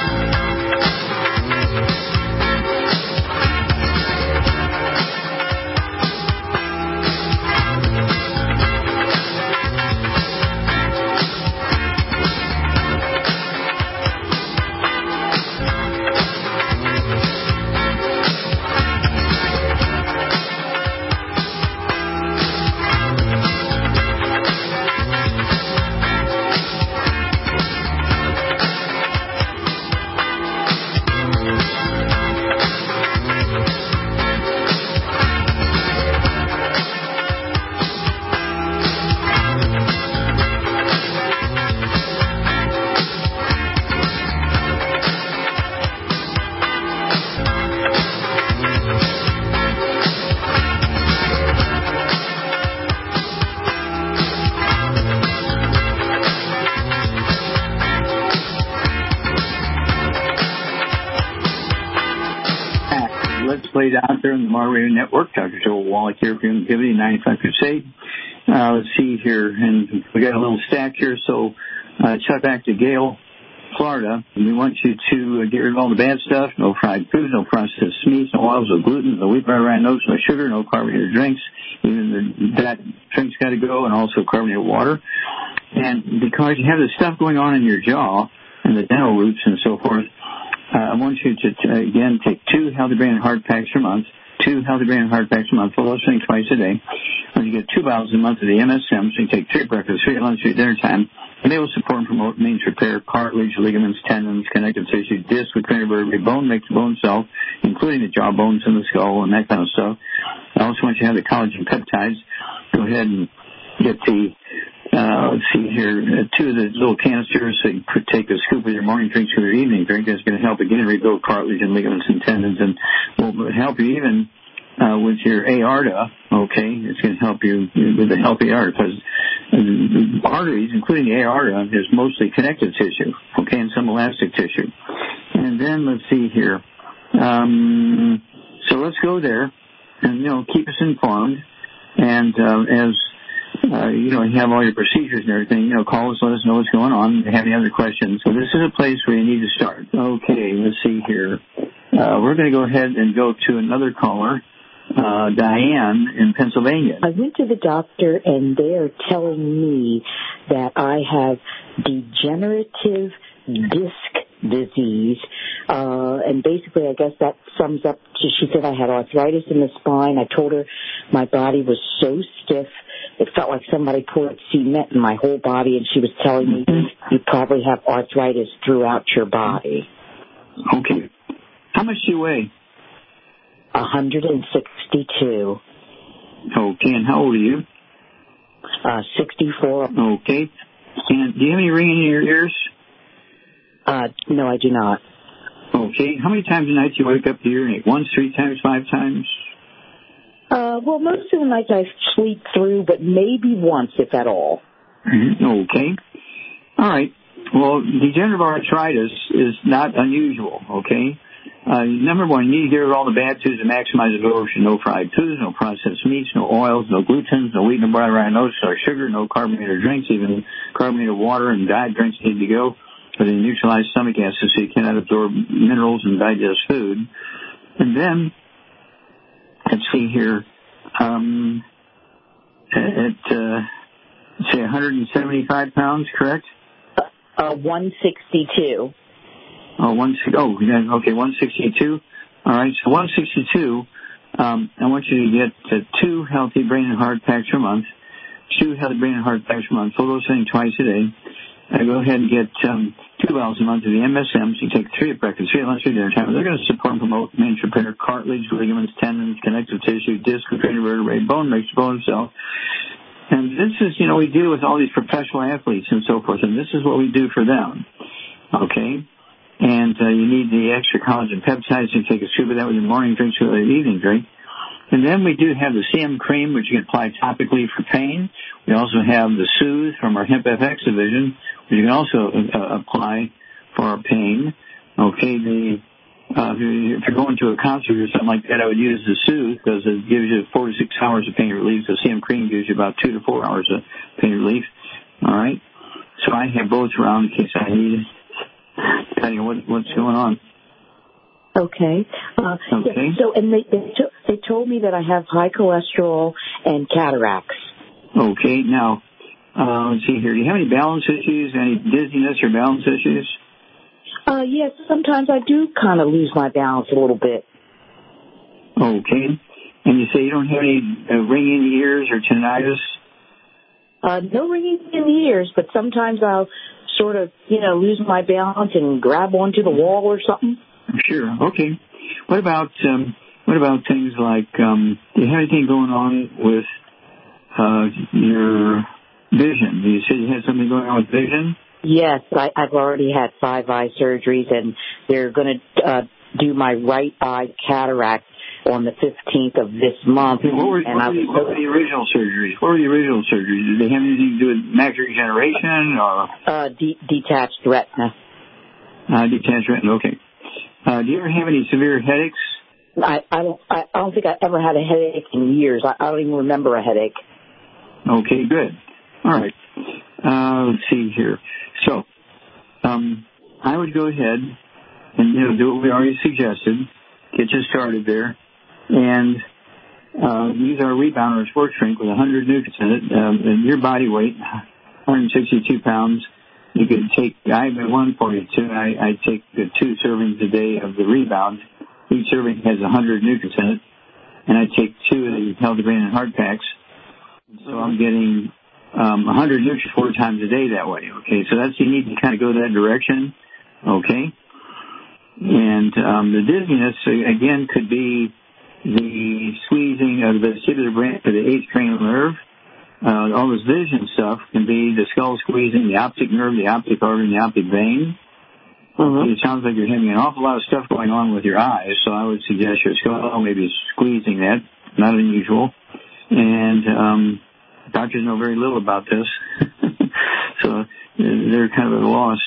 Let's Play out there on the Mar Radio Network. Doctor Joel Wallach here for Longevity, ninety-five Crusade. Uh, let's see here, and we got a little stack here, so uh, check back to Gale, Florida. And we want you to uh, get rid of all the bad stuff, no fried foods, no processed meats, no oils, no gluten, no wheat, butter, rye, no sugar, no carbonated drinks. Even the, that drink's got to go, and also carbonated water. And because you have this stuff going on in your jaw and the dental roots and so forth, Uh, I want you to, to, again, take two Healthy Brain and Heart Packs per month, two Healthy Brain and Heart Packs per month, full dose thing twice a day. And you get two bottles a month of the M S M, so you take three at breakfast, three at lunch, three at dinner time. And they will support and promote means repair, cartilage, ligaments, tendons, connective tissue, disc, recurrent vertebrae, bone mix, bone cell, including the jaw bones and the skull and that kind of stuff. I also want you to have the collagen peptides. Go ahead and get the Uh, let's see here, uh, two of the little canisters, so you could take a scoop of your morning drink to your evening drink. That's going to help again rebuild cartilage and ligaments and tendons, and will help you even uh, with your aorta. Okay, it's going to help you with the healthy aorta, because uh, arteries, including the aorta, is mostly connective tissue. Okay, and some elastic tissue. And then let's see here. Um, so let's go there, and you know, keep us informed. And uh, as Uh, you know, you have all your procedures and everything, you know, call us, let us know what's going on. If you have any other questions. So this is a place where you need to start. Okay, let's see here. Uh, we're going to go ahead and go to another caller, uh, Diane in Pennsylvania. I went to the doctor and they're telling me that I have degenerative disc disease, uh, and basically I guess that sums up to, she said I had arthritis in the spine. I told her my body was so stiff, it felt like somebody poured cement in my whole body, and she was telling me you probably have arthritis throughout your body. Okay. How much do you weigh? one hundred sixty-two. Okay, and how old are you? Uh, sixty-four. Okay. And do you have any ringing in your ears? Uh, no, I do not. Okay. How many times a night do you wake up to urinate? Once, three times, five times? Uh, well, most of the nights I sleep through, but maybe once, if at all. Mm-hmm. Okay. All right. Well, degenerative arthritis is not unusual, okay? Uh, number one, you need to get rid of all the bad foods to maximize absorption. No fried foods, no processed meats, no oils, no gluten, no wheat, no butter, no sugar, no carbonated drinks, even carbonated water and diet drinks need to go, but they neutralize stomach acids so you cannot absorb minerals and digest food. And then, let's see here, um, at, uh, say one hundred seventy-five pounds, correct? Uh, one sixty-two. Oh, one, oh, yeah, okay, one sixty-two. All right, so one sixty-two, um, I want you to get uh, two Healthy Brain and Heart Packs per month, two Healthy Brain and Heart Packs per month, full dose thing twice a day. I go ahead and get um, two bottles a month of the M S M, so you take three at breakfast, three at lunch, three at dinner time. They're going to support and promote manage repair, cartilage, ligaments, tendons, connective tissue, disc, recurrent vertebrae, bone mix, bone cell. And this is, you know, we deal with all these professional athletes and so forth, and this is what we do for them. Okay? And uh, you need the extra collagen peptides. You take a scoop of that with your morning drink or your evening drink. And then we do have the C M cream, which you can apply topically for pain. We also have the Soothe from our Hemp F X division, which you can also uh, apply for our pain. Okay, the uh, if you're going to a concert or something like that, I would use the Soothe because it gives you four to six hours of pain relief. The C M cream gives you about two to four hours of pain relief. All right, so I have both around in case I need it, depending on what, what's going on. Okay. Uh, okay. So, and they they, to, they told me that I have high cholesterol and cataracts. Okay. Now, uh, let's see here. Do you have any balance issues? Any dizziness or balance issues? Uh, yes. Sometimes I do kind of lose my balance a little bit. Okay. And you say you don't have any uh, ringing in the ears or tinnitus? Uh, no ringing in the ears, but sometimes I'll sort of, you know, lose my balance and grab onto the wall or something. Sure. Okay. What about um, what about things like um, do you have anything going on with uh, your vision? You said you had something going on with vision? Yes, I, I've already had five eye surgeries, and they're going to uh, do my right eye cataract on the fifteenth of this month. Okay, what, were, and what, were the, what were the original surgeries? What were the original surgeries? Did they have anything to do with macular degeneration or? Uh, de- detached retina. Uh, detached retina, okay. Uh, do you ever have any severe headaches? I, I don't. I, I don't think I ever had a headache in years. I, I don't even remember a headache. Okay, good. All right. Uh, let's see here. So, um, I would go ahead and you know do what we already suggested. Get you started there, and uh, use our rebounder sports drink with one hundred nutrients in it. Um, and your body weight, one hundred sixty-two pounds. You could take. I have one forty-two. I, I take the two servings a day of the rebound. Each serving has one hundred nutrients in it, and I take two of the Healthy Brain and Heart packs. So I'm getting um, one hundred nutrients four times a day that way. Okay, so that's you need to kind of go that direction. Okay, and um, the dizziness again could be the squeezing of the vestibular branch of the eighth cranial nerve. Uh, all this vision stuff can be the skull squeezing the optic nerve, the optic artery, and the optic vein. Mm-hmm. It sounds like you're having an awful lot of stuff going on with your eyes, so I would suggest your skull maybe squeezing that. Not unusual. And um, doctors know very little about this, so they're kind of at a loss.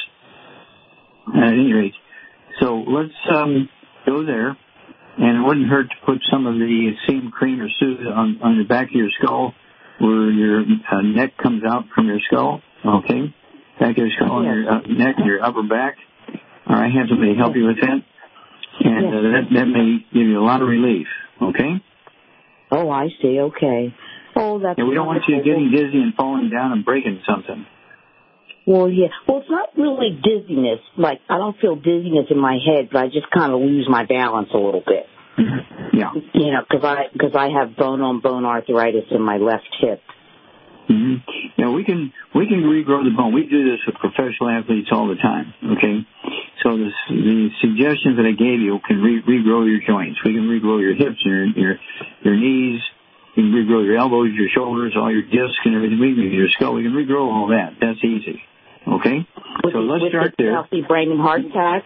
At any rate, so let's um, go there. And it wouldn't hurt to put some of the seam cream or soothe on, on the back of your skull where your uh, neck comes out from your skull. Okay? Back of your skull, yeah. And your uh, neck and your upper back. All right, have somebody help you with that, and uh, that that may give you a lot of relief. Okay. Oh, I see. Okay. Oh, that's. Yeah, we don't want you getting dizzy and falling down and breaking something. Well, yeah. Well, it's not really dizziness. Like I don't feel dizziness in my head, but I just kind of lose my balance a little bit. Yeah. You know, because I because I have bone-on-bone arthritis in my left hip. Mm-hmm. Yeah, we can we can regrow the bone. We do this with professional athletes all the time. Okay, so the the suggestions that I gave you can re- regrow your joints. We can regrow your hips, your your your knees. We can regrow your elbows, your shoulders, all your discs and everything. We can your skull. We can regrow all that. That's easy. Okay, with so the, let's with start the there. Healthy Brain and Heart packs.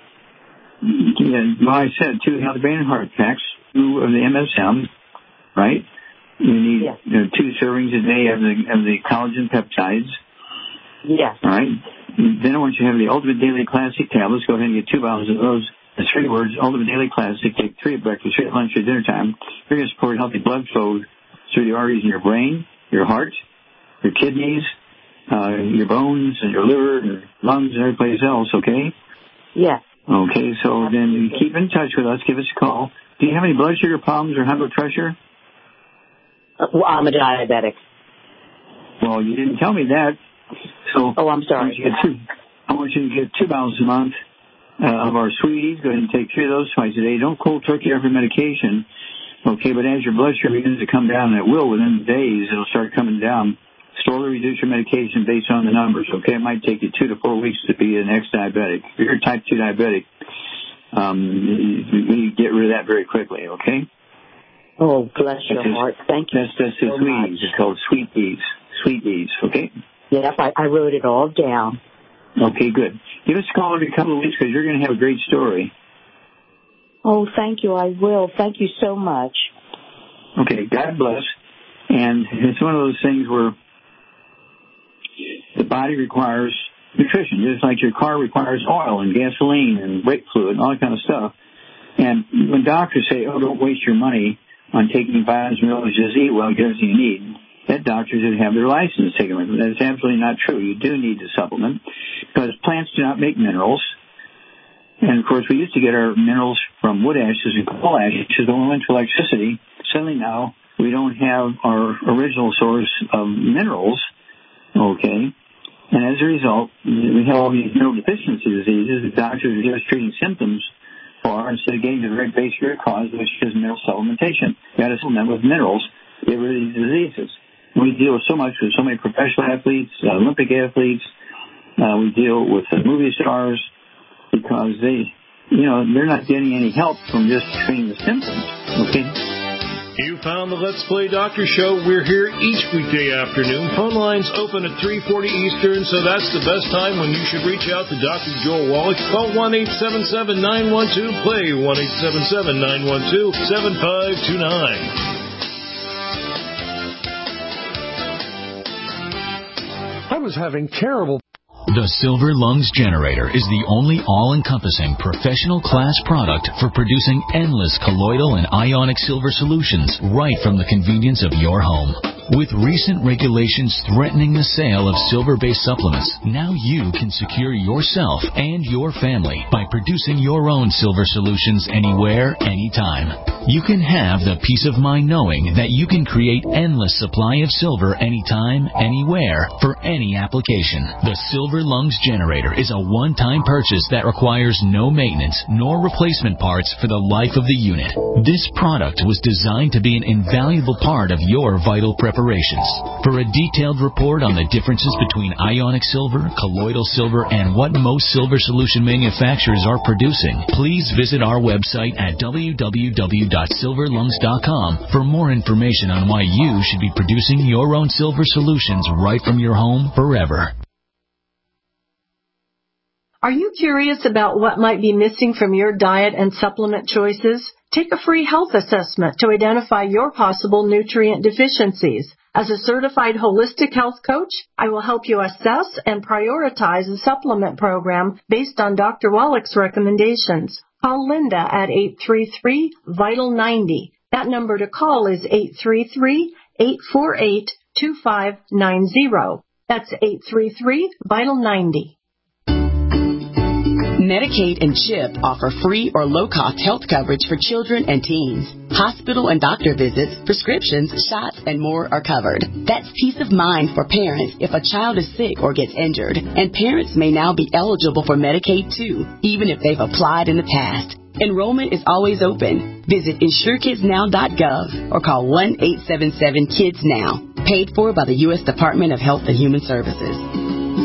Yeah, well, I said two Healthy Brain and Heart packs, two of the M S M, right? You need yes. you know, two servings a day of the of the collagen peptides. Yes. All right. Then I want you to have the Ultimate Daily Classic tablets. Go ahead and get two bottles of those. The three words, Ultimate Daily Classic. Take three at breakfast, three at lunch, or dinner time. You're going to support healthy blood flow through the arteries in your brain, your heart, your kidneys, uh, your bones, and your liver, and your lungs, and every place else, okay? Yes. Okay, so then keep in touch with us. Give us a call. Do you have any blood sugar problems or high blood pressure? Uh, well, I'm a diabetic. Well, you didn't tell me that. So oh, I'm sorry. I want you to get two, I want you to get two bottles a month uh, of our sweeties. Go ahead and take three of those twice a day. Don't cold turkey every medication. Okay, but as your blood sugar begins to come down, and it will within days, it'll start coming down. Slowly reduce your medication based on the numbers. Okay, it might take you two to four weeks to be an ex-diabetic. If you're a type two diabetic, um, you, you get rid of that very quickly. Okay. Oh, bless your that's heart. Thank you That's that's the so sweeties. much. It's called Sweet Bees. Sweet Bees. Okay. Yep, I, I wrote it all down. Okay, good. Give us a call every couple of weeks because you're going to have a great story. Oh, thank you. I will. Thank you so much. Okay, God bless. And it's one of those things where the body requires nutrition, just like your car requires oil and gasoline and brake fluid and all that kind of stuff. And when doctors say, oh, don't waste your money on taking vitamins and minerals, just eat well, get everything you need, that doctors should have their license taken away from them. That's absolutely not true. You do need to supplement because plants do not make minerals. And, of course, we used to get our minerals from wood ashes and coal ashes that went to electricity. Suddenly now we don't have our original source of minerals, okay? And as a result, we have all these mineral deficiency diseases that doctors are just treating symptoms for instead of getting to the very basic root cause, which is mineral supplementation. You got to supplement with minerals to get rid of these diseases. We deal so much with so many professional athletes, uh, Olympic athletes. Uh, we deal with the movie stars because they, you know, they're not getting any help from just treating the symptoms. Okay. You found the Let's Play Doctor Show. We're here each weekday afternoon. Phone lines open at three forty Eastern, so that's the best time when you should reach out to Doctor Joel Wallach. Call one eight seven seven, nine one two, play, one eight seven seven, nine one two, seven five two nine. I was having terrible The Silver Lungs Generator is the only all-encompassing professional class product for producing endless colloidal and ionic silver solutions right from the convenience of your home. With recent regulations threatening the sale of silver-based supplements, now you can secure yourself and your family by producing your own silver solutions anywhere, anytime. You can have the peace of mind knowing that you can create endless supply of silver anytime, anywhere, for any application. The Silver Lungs Generator is a one-time purchase that requires no maintenance nor replacement parts for the life of the unit. This product was designed to be an invaluable part of your vital preparations. For a detailed report on the differences between ionic silver, colloidal silver, and what most silver solution manufacturers are producing, please visit our website at w w w dot silver lungs dot com for more information on why you should be producing your own silver solutions right from your home forever. Are you curious about what might be missing from your diet and supplement choices? Take a free health assessment to identify your possible nutrient deficiencies. As a certified holistic health coach, I will help you assess and prioritize a supplement program based on Doctor Wallach's recommendations. Call Linda at eight three three, vital ninety. That number to call is eight three three, eight four eight, two five nine zero. That's eight three three, vital ninety. Medicaid and CHIP offer free or low-cost health coverage for children and teens. Hospital and doctor visits, prescriptions, shots, and more are covered. That's peace of mind for parents if a child is sick or gets injured. And parents may now be eligible for Medicaid, too, even if they've applied in the past. Enrollment is always open. Visit insure kids now dot gov or call one eight seven seven kids now. Paid for by the U S Department of Health and Human Services.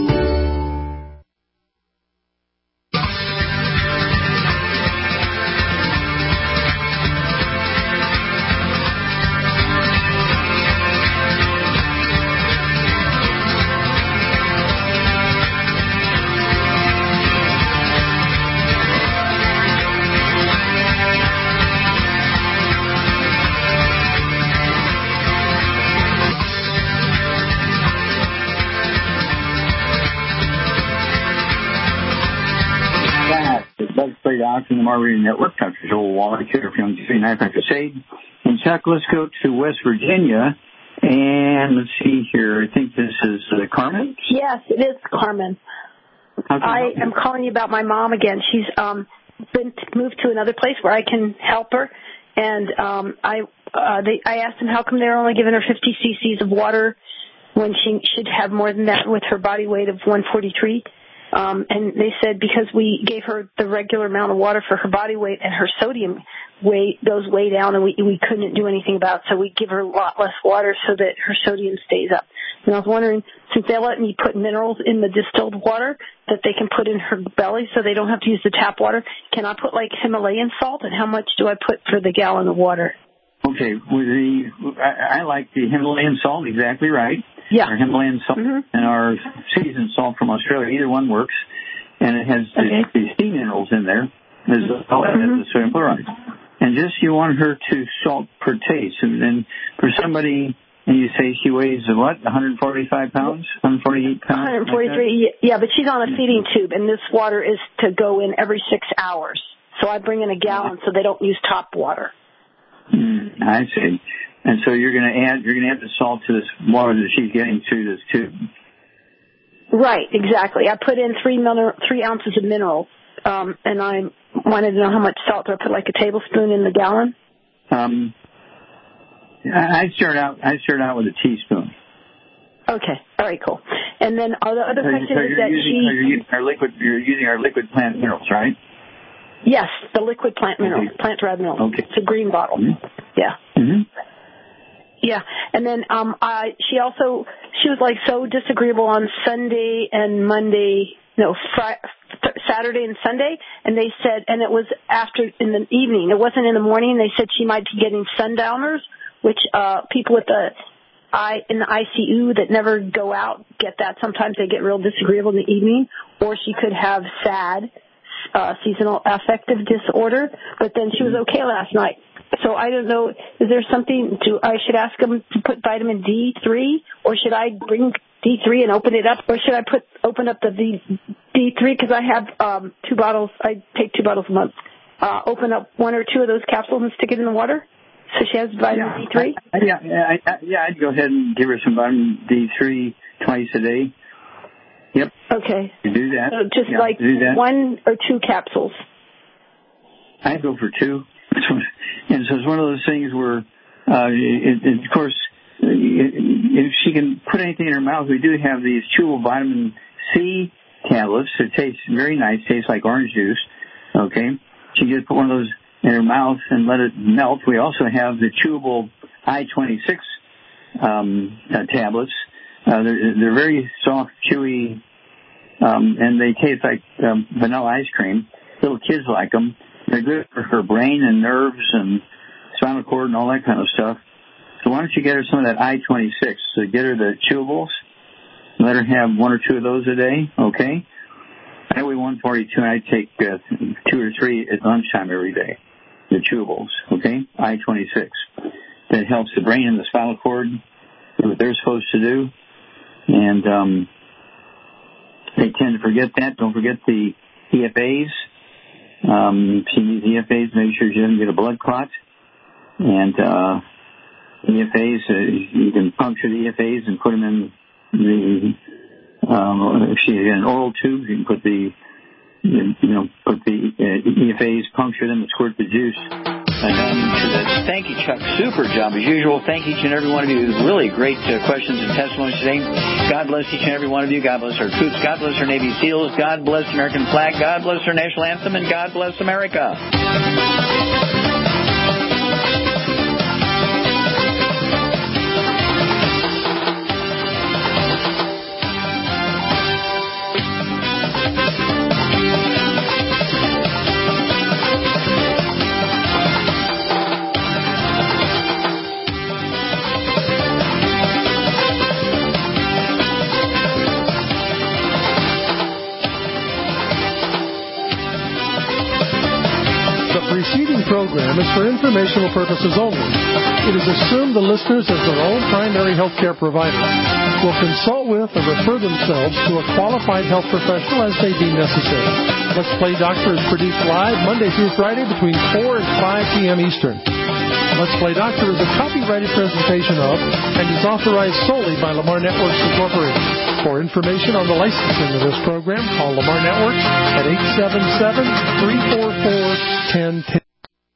Doctor the Mar Radio Network, Doctor Joel Wallach here from Doctor Crusade. And Chuck, let's go to West Virginia. And let's see here. I think this is uh, Carmen? Yes, it is Carmen. I am calling you about my mom again. She's um, been moved to another place where I can help her. And um, I uh, they, I asked them how come they're only giving her fifty cc's of water when she should have more than that with her body weight of one forty-three. Um, and they said because we gave her the regular amount of water for her body weight and her sodium weight goes way down and we, we couldn't do anything about it. So we give her a lot less water so that her sodium stays up. And I was wondering, since they let me put minerals in the distilled water that they can put in her belly so they don't have to use the tap water, can I put like Himalayan salt, and how much do I put for the gallon of water? Okay, well, the, I, I like the Himalayan salt, exactly right. Yeah. Our Himalayan salt mm-hmm. and our seasoned salt from Australia, either one works. And it has okay. the, the sea minerals in there, as well as mm-hmm. the sodium chloride. And just you want her to salt per taste. And then for somebody, and you say she weighs, what, one forty-five pounds, one forty-eight pounds? one forty-three, like yeah, but she's on a feeding tube, and this water is to go in every six hours. So I bring in a gallon so they don't use top water. Mm, I see. And so you're going to add you're going to add the salt to this water that she's getting through this tube. Right, exactly. I put in three mineral, three ounces of mineral, um, and I wanted to know how much salt. Do I put like a tablespoon in the gallon? Um, I start out I start out with a teaspoon. Okay, all right, cool. And then uh, the other question so is that using, she you're using our liquid you're using our liquid plant minerals, right? Yes, the liquid plant mineral, okay. plant derived mineral. Okay. It's a green bottle. Mm-hmm. Yeah. Mm-hmm. Yeah, and then um, I, she also, she was like so disagreeable on Sunday and Monday, no, Friday, Saturday and Sunday, and they said, and it was after, in the evening, it wasn't in the morning, they said she might be getting sundowners, which uh, people with the, I, in the I C U that never go out get that. Sometimes they get real disagreeable in the evening, or she could have SAD, uh, seasonal affective disorder, but then she was okay last night. So I don't know Is there something to I should ask them to put vitamin D three, or should I bring D three and open it up, or should I put open up the D three because I have um, two bottles. I take two bottles a month. Uh, open up one or two of those capsules and stick it in the water, so she has vitamin yeah, D three. I, yeah, I, I, yeah, I'd go ahead and give her some vitamin D three twice a day. Yep. Okay. You do that. So just yeah, like one or two capsules. I'd go for two. And so it's one of those things where, uh, it, it, of course, if she can put anything in her mouth, we do have these chewable vitamin C tablets. It tastes very nice, tastes like orange juice. Okay. She can just put one of those in her mouth and let it melt. We also have the chewable I twenty-six um, uh, tablets. Uh, they're, they're very soft, chewy, um, and they taste like um, vanilla ice cream. Little kids like them. They're good for her brain and nerves and spinal cord and all that kind of stuff. So why don't you get her some of that I twenty-six? So get her the chewables. Let her have one or two of those a day, okay? I weigh one forty-two, and I take uh, two or three at lunchtime every day, the chewables, okay? I twenty-six. That helps the brain and the spinal cord do what they're supposed to do. And um, they tend to forget that. Don't forget the E F As. Um, if she needs E F As, make sure she doesn't get a blood clot. And uh, E F As, uh, you can puncture the E F As and put them in the, um, if she has an oral tube, you can put the, you know, put the uh, E F As, puncture them and squirt the juice. And um, thank you, Chuck. Super job as usual. Thank each and every one of you. Really great uh, questions and testimonies today. God bless each and every one of you. God bless our troops. God bless our Navy SEALs. God bless the American flag. God bless our national anthem. And God bless America. Program is for informational purposes only. It is assumed the listeners, as their own primary health care provider, will consult with or refer themselves to a qualified health professional as they deem necessary. Let's Play Doctor is produced live Monday through Friday between four and five p.m. Eastern. Let's Play Doctor is a copyrighted presentation of and is authorized solely by Lamar Networks Incorporated. For information on the licensing of this program, call Lamar Networks at eight seven seven, three four four, one zero one zero.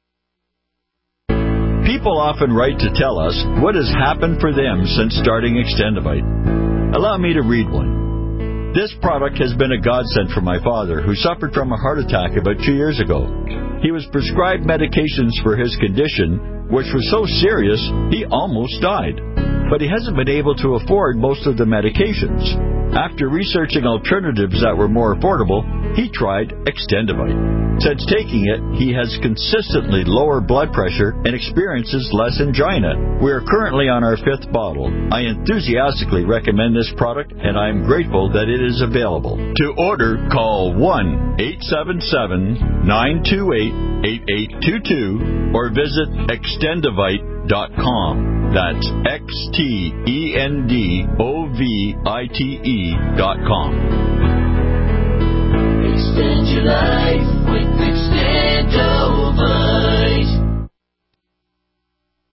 People often write to tell us what has happened for them since starting Extendivite. Allow me to read one. This product has been a godsend for my father, who suffered from a heart attack about two years ago. He was prescribed medications for his condition, which was so serious he almost died. But he hasn't been able to afford most of the medications. After researching alternatives that were more affordable, he tried Extendivite. Since taking it, he has consistently lower blood pressure and experiences less angina. We are currently on our fifth bottle. I enthusiastically recommend this product, and I am grateful that it is available. To order, call one eight seven seven, nine two eight, eight eight two two or visit extendivite dot com. That's X T E N D O V I T E dot com. Extend your life with Extendivite.